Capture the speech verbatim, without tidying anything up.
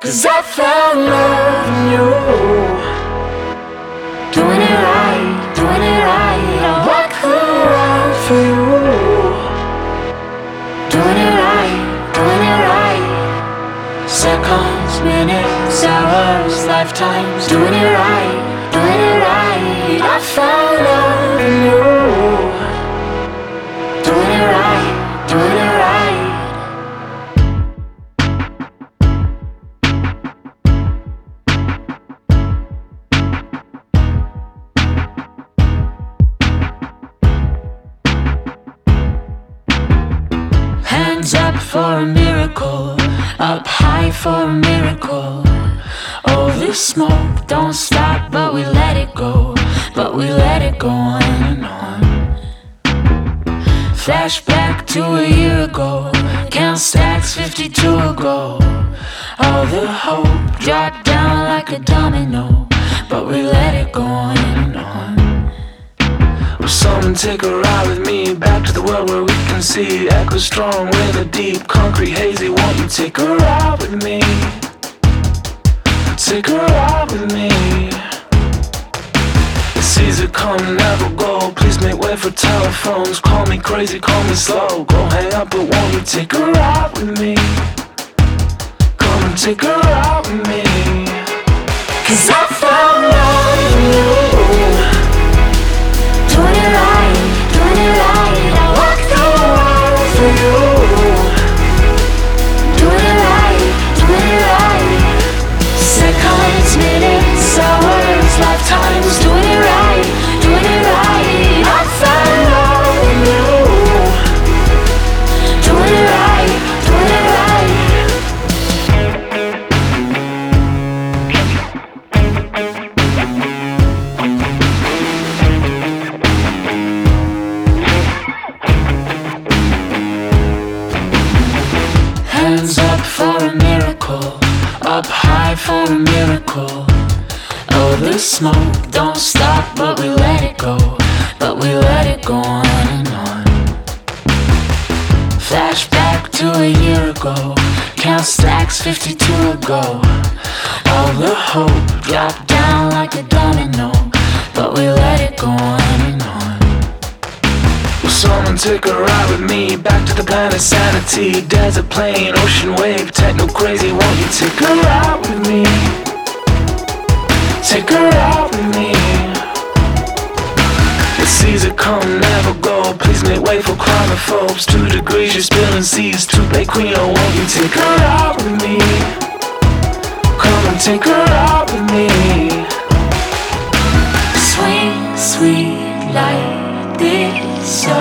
'Cause I found love in you. Doing it right, doing it right. I walk the world for you. Doing it right, doing it right. Seconds, minutes, hours, lifetimes. Doing it right, doing it right. I found love in you. Doing it right, doing it right. Hands up for a miracle, up high for a miracle. Oh, this smoke don't stop, but we let it go, but we let it go on and on. Flashback to a year ago, count stacks fifty-two ago. All the hope dropped down like a domino, but we let it go on and on. Will someone take a ride with me back to the world where we can see echoes strong with a deep concrete hazy? Won't you take a ride with me? Take a ride with me. The seas that come and never go. Please make way for telephones. Call me crazy, call me slow. Go hang up, but won't you take a ride with me? Come and take a ride with me. 'Cause I found love in you. Doing it right, doing it right. I walk the world for you. Doing it right, doing it right. Seconds, minutes, hours, lifetimes. Doing it right, doing it right. I found love in you. Doing it right, doing it right. Hands up for a miracle, up high for a miracle. Oh, the smoke don't stop, but we let it go, but we let it go on and on. Flashback to a year ago, count stacks fifty-two ago. All the hope dropped down like a domino, but we let it go on and on. Will someone take a ride with me back to the planet sanity? Desert plain, ocean wave, techno crazy. Won't you take a ride with me? Take a ride with me. The seas that come never go. Please make way for climaphobes. Two degrees, you're spilling seas. Too late, queen, oh, won't you take a ride with me? Come and take a ride with me. Swing, sweet like this.